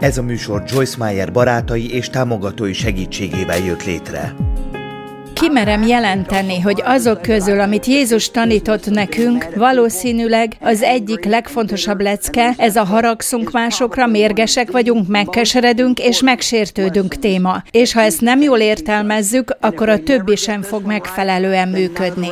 Ez a műsor Joyce Meyer barátai és támogatói segítségével jött létre. Kimerem jelenteni, hogy azok közül, amit Jézus tanított nekünk, valószínűleg az egyik legfontosabb lecke, ez a haragszunk másokra, mérgesek vagyunk, megkeseredünk és megsértődünk téma. És ha ezt nem jól értelmezzük, akkor a többi sem fog megfelelően működni.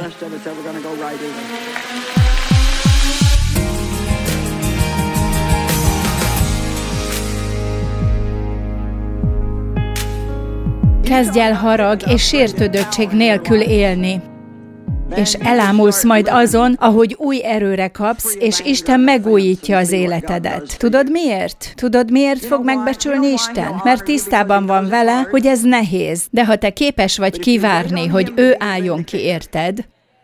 Kezdj el harag és sértődöttség nélkül élni. És elámulsz majd azon, ahogy új erőre kapsz, és Isten megújítja az életedet. Tudod miért? Tudod miért fog megbecsülni Isten? Mert tisztában van vele, hogy ez nehéz. De ha te képes vagy kivárni, hogy ő álljon ki érted,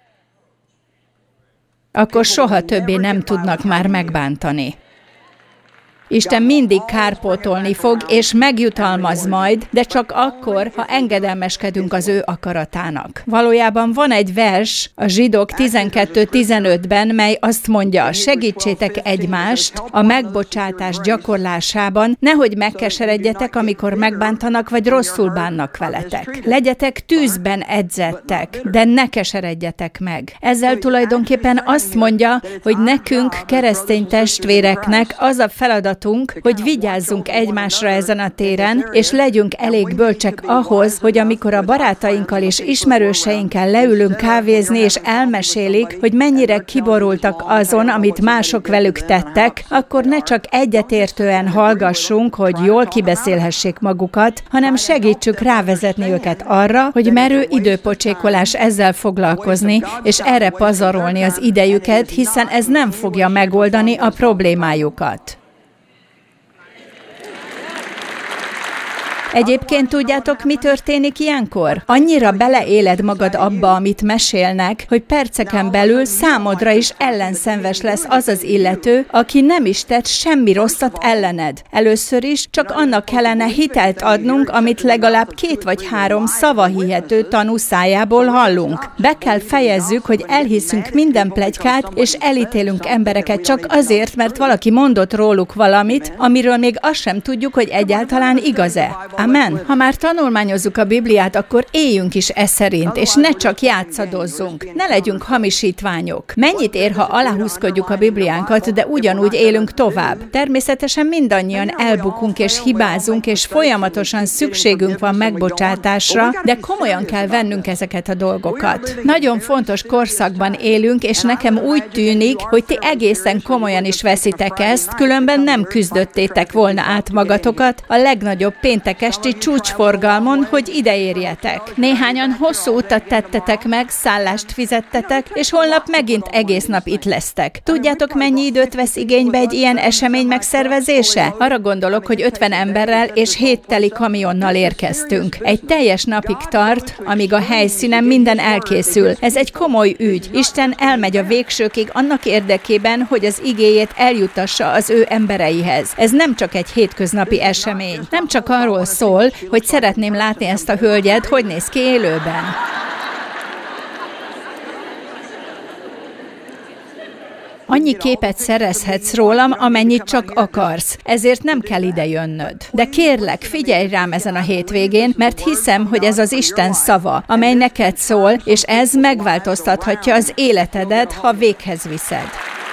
akkor soha többé nem tudnak már megbántani. Isten mindig kárpótolni fog, és megjutalmaz majd, de csak akkor, ha engedelmeskedünk az ő akaratának. Valójában van egy vers a Zsidók 12:15-ben, mely azt mondja, segítsétek egymást a megbocsátás gyakorlásában, nehogy megkeseredjetek, amikor megbántanak, vagy rosszul bánnak veletek. Legyetek tűzben edzettek, de ne keseredjetek meg. Ezzel tulajdonképpen azt mondja, hogy nekünk, keresztény testvéreknek az a feladat, hogy vigyázzunk egymásra ezen a téren, és legyünk elég bölcsek ahhoz, hogy amikor a barátainkkal és ismerőseinkkel leülünk kávézni, és elmesélik, hogy mennyire kiborultak azon, amit mások velük tettek, akkor ne csak egyetértően hallgassunk, hogy jól kibeszélhessék magukat, hanem segítsük rávezetni őket arra, hogy merő időpocsékolás ezzel foglalkozni, és erre pazarolni az idejüket, hiszen ez nem fogja megoldani a problémájukat. Egyébként tudjátok, mi történik ilyenkor? Annyira beleéled magad abba, amit mesélnek, hogy perceken belül számodra is ellenszenves lesz az az illető, aki nem is tett semmi rosszat ellened. Először is csak annak kellene hitelt adnunk, amit legalább 2 vagy 3 szavahihető tanú szájából hallunk. Be kell fejezzük, hogy elhiszünk minden pletykát, és elítélünk embereket csak azért, mert valaki mondott róluk valamit, amiről még azt sem tudjuk, hogy egyáltalán igaz-e. Amen. Ha már tanulmányozzuk a Bibliát, akkor éljünk is e szerint, és ne csak játszadozzunk. Ne legyünk hamisítványok. Mennyit ér, ha aláhúzkodjuk a Bibliánkat, de ugyanúgy élünk tovább? Természetesen mindannyian elbukunk és hibázunk, és folyamatosan szükségünk van megbocsátásra, de komolyan kell vennünk ezeket a dolgokat. Nagyon fontos korszakban élünk, és nekem úgy tűnik, hogy ti egészen komolyan is veszitek ezt, különben nem küzdöttétek volna át magatokat a legnagyobb péntekes csúcsforgalmon, hogy ide érjetek. Néhányan hosszú utat tettetek meg, szállást fizettetek, és holnap megint egész nap itt lesztek. Tudjátok, mennyi időt vesz igénybe egy ilyen esemény megszervezése? Arra gondolok, hogy 50 emberrel és 7 teli kamionnal érkeztünk. Egy teljes napig tart, amíg a helyszínen minden elkészül. Ez egy komoly ügy. Isten elmegy a végsőkig annak érdekében, hogy az igéjét eljutassa az ő embereihez. Ez nem csak egy hétköznapi esemény. Nem csak arról szól, hogy szeretném látni ezt a hölgyet, hogy néz ki élőben. Annyi képet szerezhetsz rólam, amennyit csak akarsz, ezért nem kell ide jönnöd. De kérlek, figyelj rám ezen a hétvégén, mert hiszem, hogy ez az Isten szava, amely neked szól, és ez megváltoztathatja az életedet, ha véghez viszed.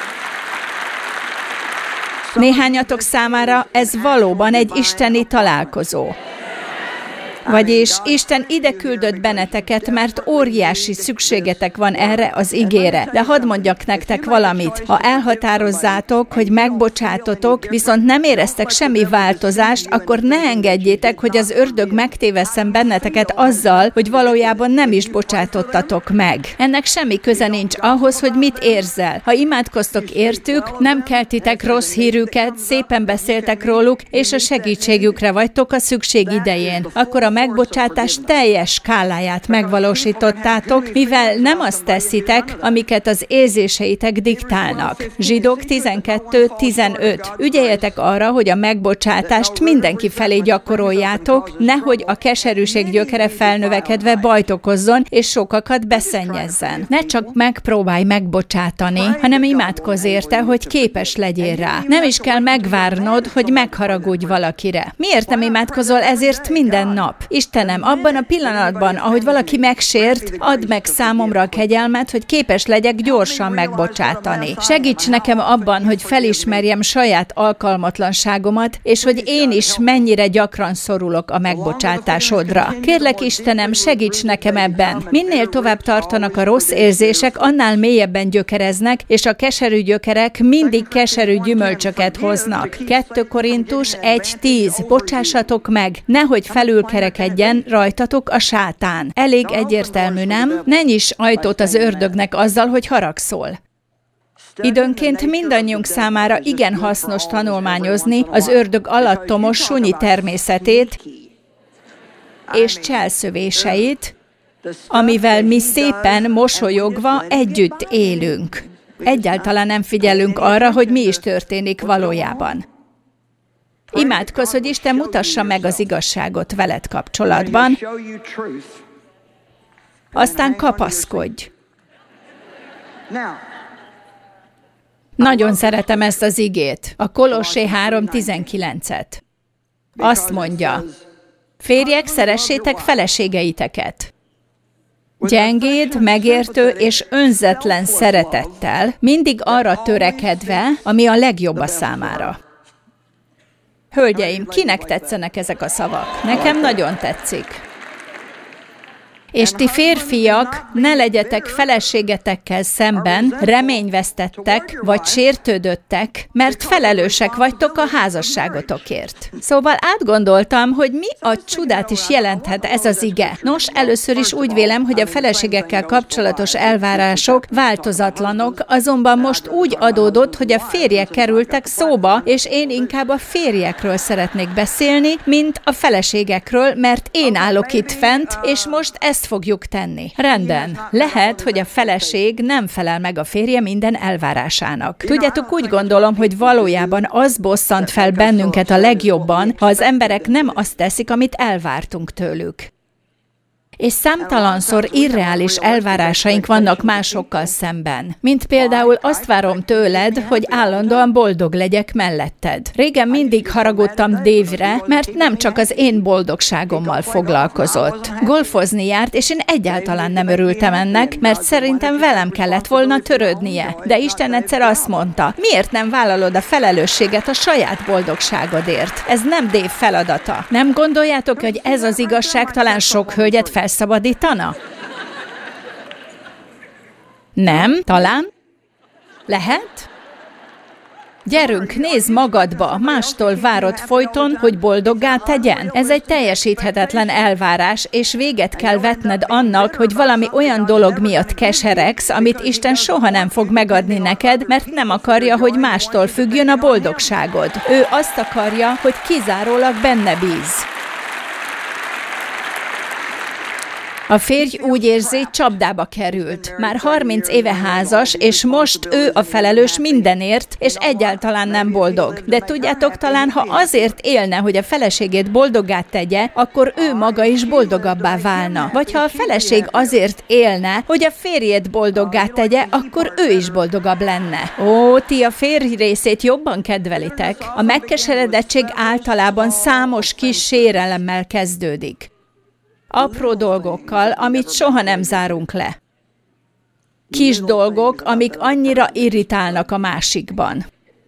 Néhányatok számára ez valóban egy isteni találkozó. Vagyis Isten ide küldött benneteket, mert óriási szükségetek van erre az igére. De hadd mondjak nektek valamit. Ha elhatározzátok, hogy megbocsátotok, viszont nem éreztek semmi változást, akkor ne engedjétek, hogy az ördög megtévesszen benneteket azzal, hogy valójában nem is bocsátottatok meg. Ennek semmi köze nincs ahhoz, hogy mit érzel. Ha imádkoztok értük, nem keltitek rossz hírüket, szépen beszéltek róluk, és a segítségükre vagytok a szükség idején. Akkor a megbocsátás teljes skáláját megvalósítottátok, mivel nem azt teszitek, amiket az érzéseitek diktálnak. Zsidók 12:15. Ügyeljetek arra, hogy a megbocsátást mindenki felé gyakoroljátok, nehogy a keserűség gyökere felnövekedve bajt okozzon, és sokakat beszennyezzen. Ne csak megpróbálj megbocsátani, hanem imádkozz érte, hogy képes legyél rá. Nem is kell megvárnod, hogy megharagudj valakire. Miért nem imádkozol ezért minden nap? Istenem, abban a pillanatban, ahogy valaki megsért, add meg számomra a kegyelmet, hogy képes legyek gyorsan megbocsátani. Segíts nekem abban, hogy felismerjem saját alkalmatlanságomat, és hogy én is mennyire gyakran szorulok a megbocsátásodra. Kérlek, Istenem, segíts nekem ebben. Minél tovább tartanak a rossz érzések, annál mélyebben gyökereznek, és a keserű gyökerek mindig keserű gyümölcsöket hoznak. 2 Korintus 1:10. Bocsássatok meg, nehogy felülkerekedjen rajtatok a sátán. Elég egyértelmű, nem? Ne nyiss ajtót az ördögnek azzal, hogy haragszol. Időnként mindannyiunk számára igen hasznos tanulmányozni az ördög alattomos sunyi természetét és cselszövéseit, amivel mi szépen mosolyogva együtt élünk. Egyáltalán nem figyelünk arra, hogy mi is történik valójában. Imádkozz, hogy Isten mutassa meg az igazságot veled kapcsolatban, aztán kapaszkodj. Nagyon szeretem ezt az igét, a Kolossé 3:19-et. Azt mondja, férjek, szeressétek feleségeiteket. Gyengéd, megértő és önzetlen szeretettel, mindig arra törekedve, ami a legjobb a számára. Hölgyeim, kinek tetszenek ezek a szavak? Nekem nagyon tetszik. És ti férfiak, ne legyetek feleségetekkel szemben reményvesztettek vagy sértődöttek, mert felelősek vagytok a házasságotokért. Szóval átgondoltam, hogy mi a csodát is jelenthet ez az ige. Nos, először is úgy vélem, hogy a feleségekkel kapcsolatos elvárások változatlanok, azonban most úgy adódott, hogy a férjek kerültek szóba, és én inkább a férjekről szeretnék beszélni, mint a feleségekről, mert én állok itt fent, és most ezt fogjuk tenni. Rendben. Lehet, hogy a feleség nem felel meg a férje minden elvárásának. Tudjátok, úgy gondolom, hogy valójában az bosszant fel bennünket a legjobban, ha az emberek nem azt teszik, amit elvártunk tőlük. És számtalanszor irreális elvárásaink vannak másokkal szemben. Mint például azt várom tőled, hogy állandóan boldog legyek melletted. Régen mindig haragudtam Dave-re, mert nem csak az én boldogságommal foglalkozott. Golfozni járt, és én egyáltalán nem örültem ennek, mert szerintem velem kellett volna törődnie. De Isten egyszer azt mondta, miért nem vállalod a felelősséget a saját boldogságodért? Ez nem Dave feladata. Nem gondoljátok, hogy ez az igazság talán sok hölgyet felszabadítana? Nem? Talán? Lehet? Gyerünk, nézz magadba, mástól várod folyton, hogy boldoggá tegyen. Ez egy teljesíthetetlen elvárás, és véget kell vetned annak, hogy valami olyan dolog miatt keseregsz, amit Isten soha nem fog megadni neked, mert nem akarja, hogy mástól függjön a boldogságod. Ő azt akarja, hogy kizárólag benne bízz. A férj úgy érzi, csapdába került. Már 30 éve házas, és most ő a felelős mindenért, és egyáltalán nem boldog. De tudjátok, talán ha azért élne, hogy a feleségét boldoggá tegye, akkor ő maga is boldogabbá válna. Vagy ha a feleség azért élne, hogy a férjét boldoggá tegye, akkor ő is boldogabb lenne. Ó, ti a férj részét jobban kedvelitek. A megkeseredettség általában számos kis sérelemmel kezdődik. Apró dolgokkal, amit soha nem zárunk le. Kis dolgok, amik annyira irritálnak a másikban.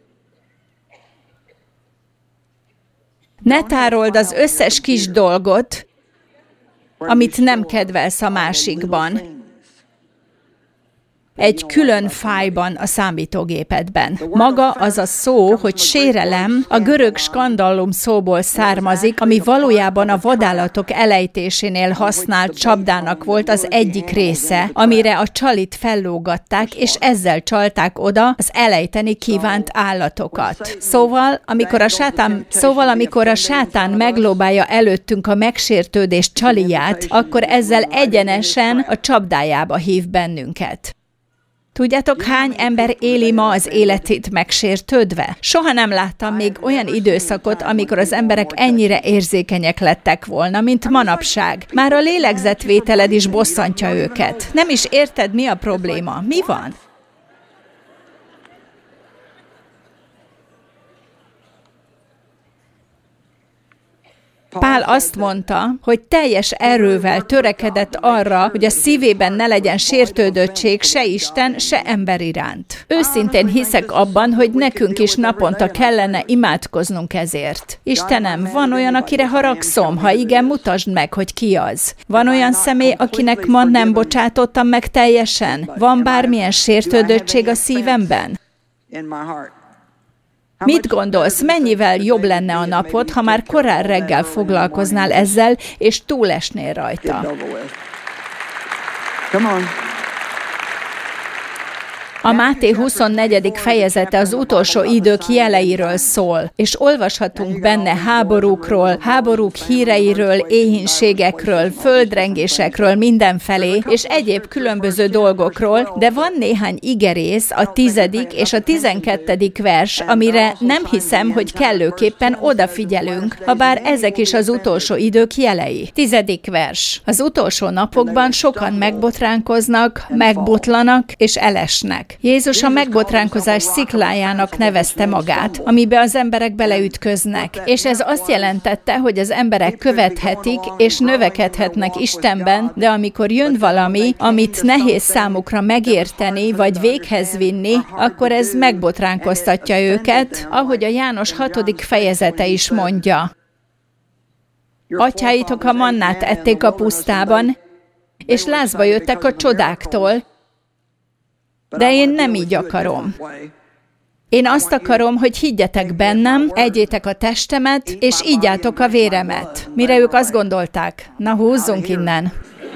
Ne tárold az összes kis dolgot, amit nem kedvelsz a másikban. egy külön fájlban a számítógépedben. Maga az a szó, hogy sérelem, a görög skandallum szóból származik, ami valójában a vadállatok elejtésénél használt csapdának volt az egyik része, amire a csalit fellógatták, és ezzel csalták oda az elejteni kívánt állatokat. Szóval, amikor a sátán meglóbálja előttünk a megsértődés csaliját, akkor ezzel egyenesen a csapdájába hív bennünket. Tudjátok, hány ember éli ma az életét megsértődve? Soha nem láttam még olyan időszakot, amikor az emberek ennyire érzékenyek lettek volna, mint manapság. Már a lélegzetvételed is bosszantja őket. Nem is érted, mi a probléma. Mi van? Pál azt mondta, hogy teljes erővel törekedett arra, hogy a szívében ne legyen sértődöttség se Isten, se ember iránt. Őszintén hiszek abban, hogy nekünk is naponta kellene imádkoznunk ezért. Istenem, van olyan, akire haragszom? Ha igen, mutasd meg, hogy ki az. Van olyan személy, akinek ma nem bocsátottam meg teljesen? Van bármilyen sértődöttség a szívemben? Mit gondolsz, mennyivel jobb lenne a napod, ha már korán reggel foglalkoznál ezzel, és túlesnél rajta? A Máté 24. fejezete az utolsó idők jeleiről szól, és olvashatunk benne háborúkról, háborúk híreiről, éhínségekről, földrengésekről mindenfelé, és egyéb különböző dolgokról, de van néhány igerész, a 10. és a 12. vers, amire nem hiszem, hogy kellőképpen odafigyelünk, habár ezek is az utolsó idők jelei. 10. vers. Az utolsó napokban sokan megbotránkoznak, megbotlanak és elesnek. Jézus a megbotránkozás sziklájának nevezte magát, amibe az emberek beleütköznek, és ez azt jelentette, hogy az emberek követhetik és növekedhetnek Istenben, de amikor jön valami, amit nehéz számukra megérteni vagy véghez vinni, akkor ez megbotránkoztatja őket, ahogy a János 6. fejezete is mondja. Atyáitok a mannát ették a pusztában, és lázba jöttek a csodáktól, de én nem így akarom. Én azt akarom, hogy higgyetek bennem, egyétek a testemet, és ígyátok a véremet. Mire ők azt gondolták, na húzzunk innen.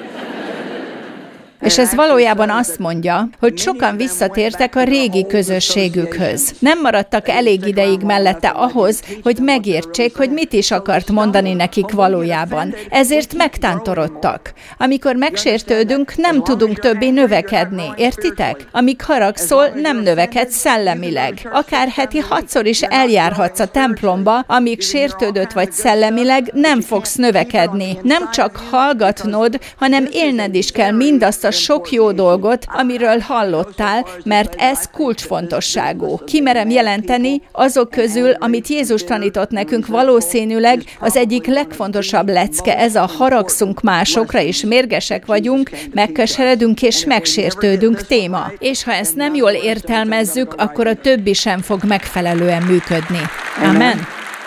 És ez valójában azt mondja, hogy sokan visszatértek a régi közösségükhöz. Nem maradtak elég ideig mellette ahhoz, hogy megértsék, hogy mit is akart mondani nekik valójában. Ezért megtántorodtak. Amikor megsértődünk, nem tudunk többé növekedni. Értitek? Amíg haragszol, nem növekedsz szellemileg. Akár heti 6-szor is eljárhatsz a templomba, amíg sértődött vagy szellemileg, nem fogsz növekedni. Nem csak hallgatnod, hanem élned is kell mindazt a sok jó dolgot, amiről hallottál, mert ez kulcsfontosságú. Kimerem jelenteni, azok közül, amit Jézus tanított nekünk, valószínűleg az egyik legfontosabb lecke, ez a haragszunk másokra, és mérgesek vagyunk, megkeseredünk és megsértődünk téma. És ha ezt nem jól értelmezzük, akkor a többi sem fog megfelelően működni. Amen.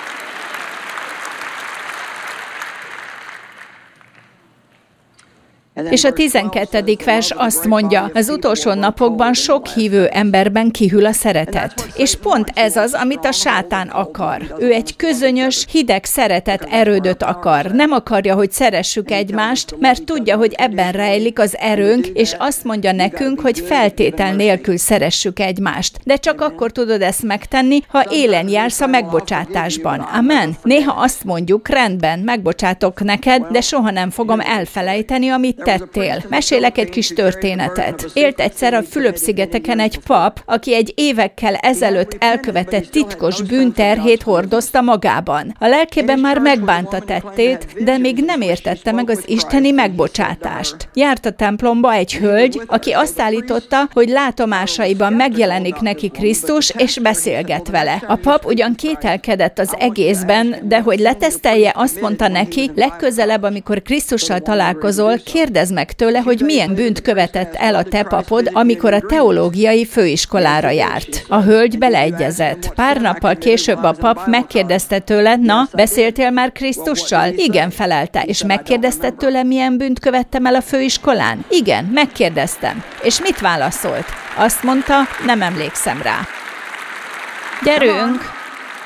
És a 12. vers azt mondja, az utolsó napokban sok hívő emberben kihűl a szeretet. És pont ez az, amit a sátán akar. Ő egy közönyös, hideg szeretet erődöt akar. Nem akarja, hogy szeressük egymást, mert tudja, hogy ebben rejlik az erőnk, és azt mondja nekünk, hogy feltétel nélkül szeressük egymást. De csak akkor tudod ezt megtenni, ha élen jársz a megbocsátásban. Amen. Néha azt mondjuk, rendben, megbocsátok neked, de soha nem fogom elfelejteni, amit tettél. Mesélek egy kis történetet. Élt egyszer a Fülöp-szigeteken egy pap, aki egy évekkel ezelőtt elkövetett titkos bűnterhét hordozta magában. A lelkében már megbánta tettét, de még nem értette meg az isteni megbocsátást. Járt a templomba egy hölgy, aki azt állította, hogy látomásaiban megjelenik neki Krisztus, és beszélget vele. A pap ugyan kételkedett az egészben, de hogy letesztelje, azt mondta neki, legközelebb, amikor Krisztussal találkozol, kérdezz kérdezd meg tőle, hogy milyen bűnt követett el a te papod, amikor a teológiai főiskolára járt. A hölgy beleegyezett. Pár nappal később a pap megkérdezte tőle, na, beszéltél már Krisztussal? Igen, felelte. És megkérdezted tőle, milyen bűnt követtem el a főiskolán? Igen, megkérdeztem. És mit válaszolt? Azt mondta, nem emlékszem rá. Gyerünk!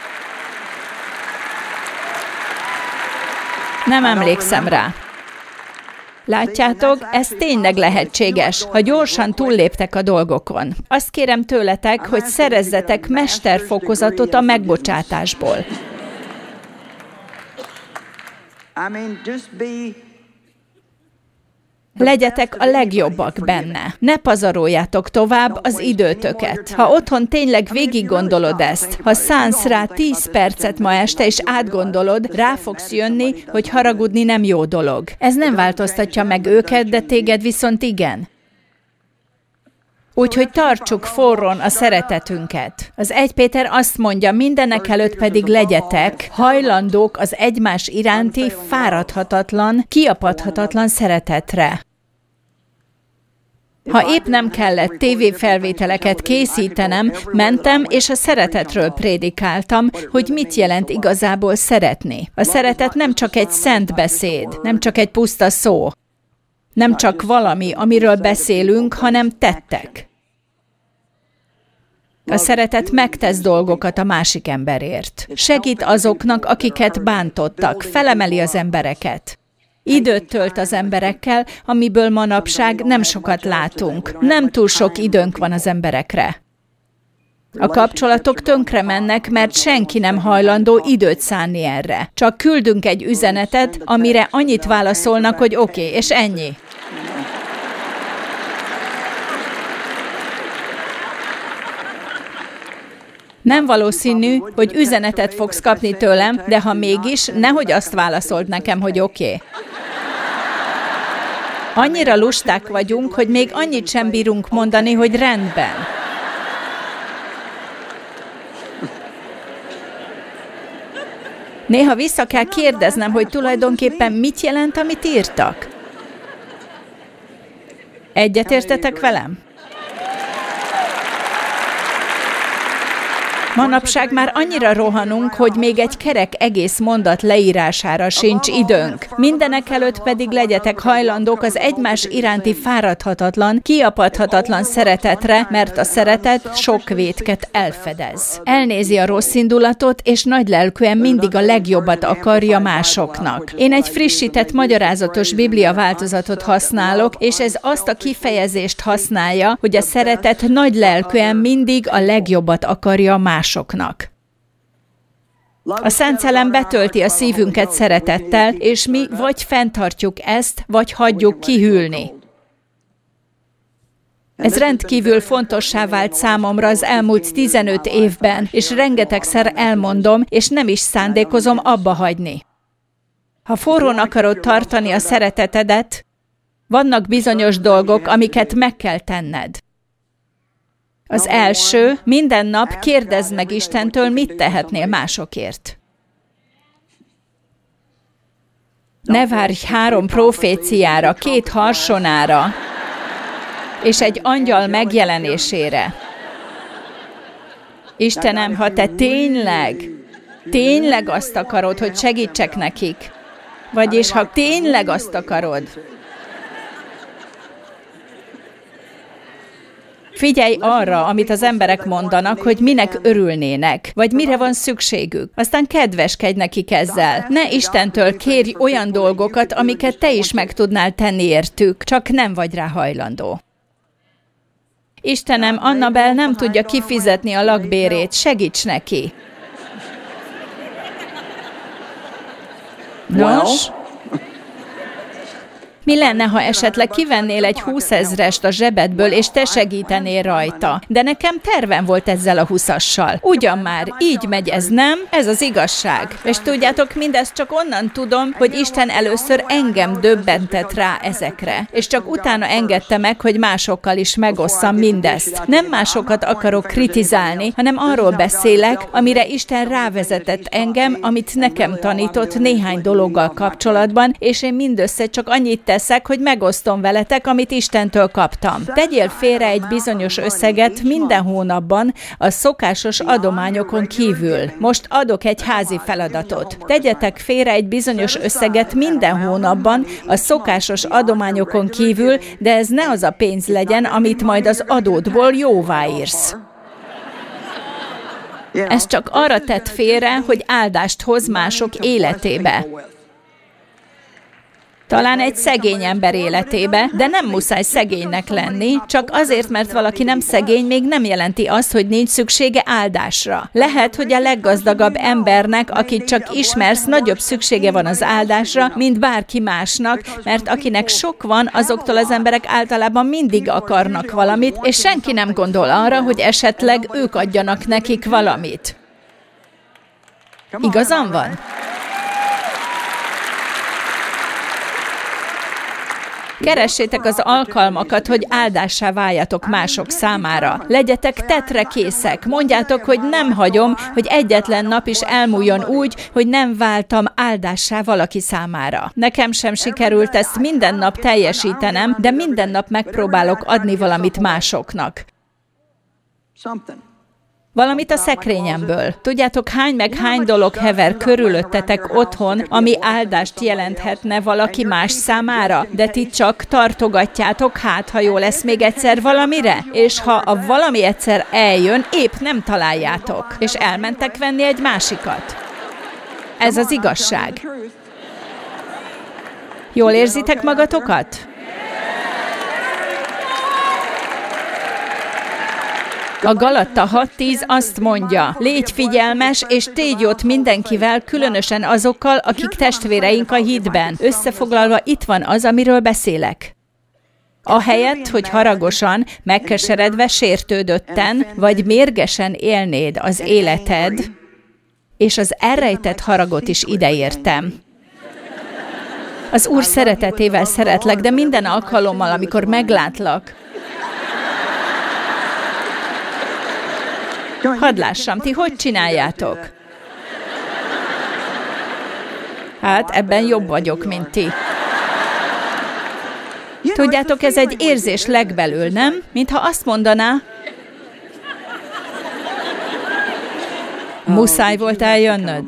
Nem emlékszem rá. Látjátok, ez tényleg lehetséges, ha gyorsan túlléptek a dolgokon. Azt kérem tőletek, hogy szerezzetek mesterfokozatot a megbocsátásból. Legyetek a legjobbak benne. Ne pazaroljátok tovább az időtöket. Ha otthon tényleg végig gondolod ezt, ha szánsz rá 10 percet ma este, és átgondolod, rá fogsz jönni, hogy haragudni nem jó dolog. Ez nem változtatja meg őket, de téged viszont igen. Úgyhogy tartsuk forron a szeretetünket. Az 1 Péter azt mondja, mindenekelőtt pedig legyetek hajlandók az egymás iránti fáradhatatlan, kiapadhatatlan szeretetre. Ha épp nem kellett tévéfelvételeket készítenem, mentem és a szeretetről prédikáltam, hogy mit jelent igazából szeretni. A szeretet nem csak egy szent beszéd, nem csak egy puszta szó. Nem csak valami, amiről beszélünk, hanem tettek. A szeretet megtesz dolgokat a másik emberért. Segít azoknak, akiket bántottak, felemeli az embereket. Időt tölt az emberekkel, amiből manapság nem sokat látunk. Nem túl sok időnk van az emberekre. A kapcsolatok tönkre mennek, mert senki nem hajlandó időt szánni erre. Csak küldünk egy üzenetet, amire annyit válaszolnak, hogy oké, és ennyi. Nem valószínű, hogy üzenetet fogsz kapni tőlem, de ha mégis, nehogy azt válaszold nekem, hogy oké. Annyira lusták vagyunk, hogy még annyit sem bírunk mondani, hogy rendben. Néha vissza kell kérdeznem, hogy tulajdonképpen mit jelent, amit írtak. Egyetértetek velem? Manapság már annyira rohanunk, hogy még egy kerek egész mondat leírására sincs időnk. Mindenekelőtt pedig legyetek hajlandók az egymás iránti fáradhatatlan, kiapadhatatlan szeretetre, mert a szeretet sok vétket elfedez. Elnézi a rossz indulatot, és nagylelkűen mindig a legjobbat akarja másoknak. Én egy frissített magyarázatos Biblia változatot használok, és ez azt a kifejezést használja, hogy a szeretet nagylelkűen mindig a legjobbat akarja másoknak. A Szent Szellem betölti a szívünket szeretettel, és mi vagy fenntartjuk ezt, vagy hagyjuk kihűlni. Ez rendkívül fontossá vált számomra az elmúlt 15 évben, és rengetegszer elmondom, és nem is szándékozom abba hagyni. Ha forrón akarod tartani a szeretetedet, vannak bizonyos dolgok, amiket meg kell tenned. Az első, minden nap kérdezd meg Istentől, mit tehetnél másokért. Ne várj 3 proféciára, 2 harsonára, és egy angyal megjelenésére. Istenem, ha te tényleg azt akarod, hogy segítsek nekik, vagyis ha tényleg azt akarod, figyelj arra, amit az emberek mondanak, hogy minek örülnének, vagy mire van szükségük. Aztán kedveskedj nekik ezzel. Ne Istentől kérj olyan dolgokat, amiket te is meg tudnál tenni értük, csak nem vagy rá hajlandó. Istenem, Annabel nem tudja kifizetni a lakbérét, segíts neki. Nos? Mi lenne, ha esetleg kivennél egy 20 000-est a zsebedből, és te segítenél rajta? De nekem tervem volt ezzel a 20-assal. Ugyan már, így megy ez, nem? Ez az igazság. És tudjátok, mindezt csak onnan tudom, hogy Isten először engem döbbentett rá ezekre. És csak utána engedte meg, hogy másokkal is megosszam mindezt. Nem másokat akarok kritizálni, hanem arról beszélek, amire Isten rávezetett engem, amit nekem tanított néhány dologgal kapcsolatban, és én mindössze csak annyit teszek, hogy megosztom veletek, amit Istentől kaptam. Tegyél félre egy bizonyos összeget minden hónapban a szokásos adományokon kívül. Most adok egy házi feladatot. Tegyetek félre egy bizonyos összeget minden hónapban a szokásos adományokon kívül, de ez ne az a pénz legyen, amit majd az adódból jóváírsz. Ez csak arra tett félre, hogy áldást hoz mások életébe. Talán egy szegény ember életébe, de nem muszáj szegénynek lenni, csak azért, mert valaki nem szegény, még nem jelenti azt, hogy nincs szüksége áldásra. Lehet, hogy a leggazdagabb embernek, akit csak ismersz, nagyobb szüksége van az áldásra, mint bárki másnak, mert akinek sok van, azoktól az emberek általában mindig akarnak valamit, és senki nem gondol arra, hogy esetleg ők adjanak nekik valamit. Igazam van? Keressétek az alkalmakat, hogy áldássá váljatok mások számára. Legyetek tetrekészek. Mondjátok, hogy nem hagyom, hogy egyetlen nap is elmúljon úgy, hogy nem váltam áldássá valaki számára. Nekem sem sikerült ezt minden nap teljesítenem, de minden nap megpróbálok adni valamit másoknak. Valamit a szekrényemből. Tudjátok, hány dolog hever körülöttetek otthon, ami áldást jelenthetne valaki más számára, de ti csak tartogatjátok, hát ha jó lesz még egyszer valamire, és ha a valami egyszer eljön, épp nem találjátok, és elmentek venni egy másikat. Ez az igazság. Jól érzitek magatokat? A Galatta 6:10 azt mondja, légy figyelmes, és tégy jót mindenkivel, különösen azokkal, akik testvéreink a hitben. Összefoglalva itt van az, amiről beszélek. Ahelyett, hogy haragosan, megkeseredve, sértődötten, vagy mérgesen élnéd az életed, és az elrejtett haragot is ideértem. Az Úr szeretetével szeretlek, de minden alkalommal, amikor meglátlak, hadd lássam, ti hogy csináljátok? Hát, ebben jobb vagyok, mint ti. Tudjátok, ez egy érzés legbelül, nem? Mintha azt mondaná, muszáj volt eljönnöd.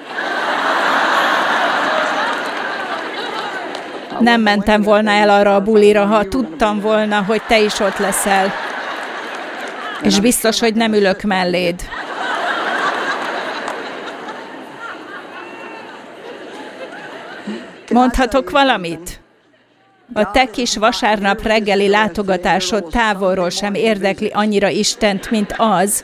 Nem mentem volna el arra a bulira, ha tudtam volna, hogy te is ott leszel. És biztos, hogy nem ülök melléd. Mondhatok valamit? A te kis vasárnap reggeli látogatásod távolról sem érdekli annyira Istent, mint az,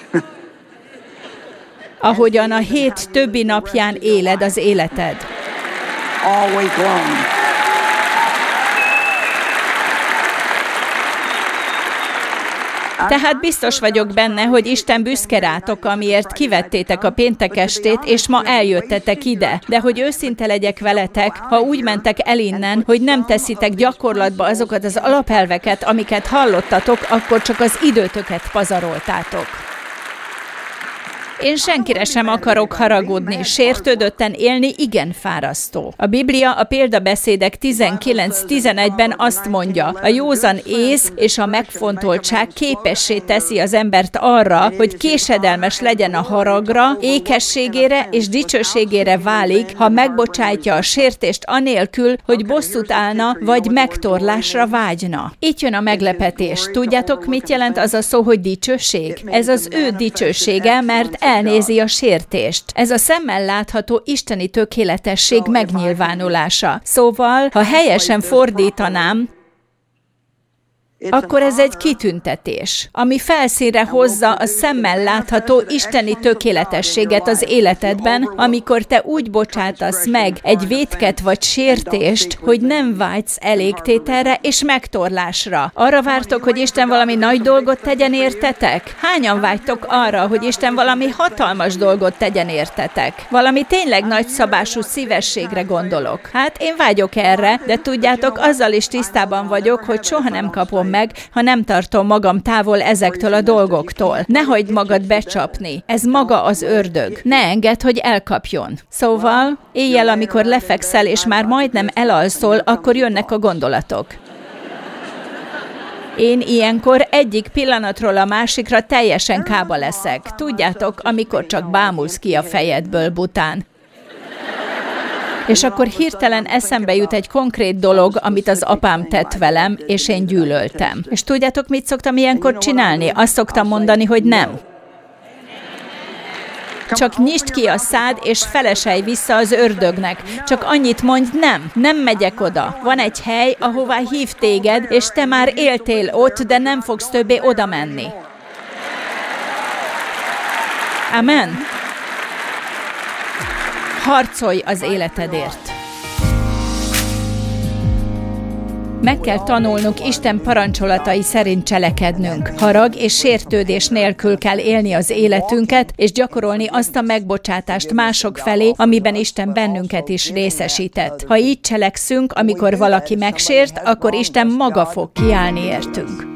ahogyan a hét többi napján éled az életed. All week long. Tehát biztos vagyok benne, hogy Isten büszke rátok, amiért kivettétek a péntek estét, és ma eljöttetek ide. De hogy őszinte legyek veletek, ha úgy mentek el innen, hogy nem teszitek gyakorlatba azokat az alapelveket, amiket hallottatok, akkor csak az időtöket pazaroltátok. Én senkire sem akarok haragudni, sértődötten élni igen fárasztó. A Biblia a példabeszédek 19:11-ben azt mondja, a józan ész és a megfontoltság képessé teszi az embert arra, hogy késedelmes legyen a haragra, ékességére és dicsőségére válik, ha megbocsájtja a sértést anélkül, hogy bosszút állna vagy megtorlásra vágyna. Itt jön a meglepetés. Tudjátok, mit jelent az a szó, hogy dicsőség? Ez az ő dicsősége, mert elnézi a sértést. Ez a szemmel látható isteni tökéletesség megnyilvánulása. Szóval, ha helyesen fordítanám, akkor ez egy kitüntetés, ami felszínre hozza a szemmel látható isteni tökéletességet az életedben, amikor te úgy bocsátasz meg egy vétket vagy sértést, hogy nem vágysz elégtételre és megtorlásra. Arra vártok, hogy Isten valami nagy dolgot tegyen értetek? Hányan vágytok arra, hogy Isten valami hatalmas dolgot tegyen értetek? Valami tényleg nagyszabású szívességre gondolok. Hát én vágyok erre, de tudjátok, azzal is tisztában vagyok, hogy soha nem kapom meg, ha nem tartom magam távol ezektől a dolgoktól. Ne hagyd magad becsapni. Ez maga az ördög. Ne engedd, hogy elkapjon. Szóval, éjjel, amikor lefekszel, és már majdnem elalszol, akkor jönnek a gondolatok. Én ilyenkor egyik pillanatról a másikra teljesen kába leszek. Tudjátok, amikor csak bámulsz ki a fejedből bután. És akkor hirtelen eszembe jut egy konkrét dolog, amit az apám tett velem, és én gyűlöltem. És tudjátok, mit szoktam ilyenkor csinálni? Azt szoktam mondani, hogy nem. Csak nyisd ki a szád, és feleselj vissza az ördögnek. Csak annyit mondj, nem megyek oda. Van egy hely, ahová hív téged, és te már éltél ott, de nem fogsz többé oda menni. Amen. Harcolj az életedért. Meg kell tanulnunk Isten parancsolatai szerint cselekednünk. Harag és sértődés nélkül kell élni az életünket, és gyakorolni azt a megbocsátást mások felé, amiben Isten bennünket is részesített. Ha így cselekszünk, amikor valaki megsért, akkor Isten maga fog kiállni értünk.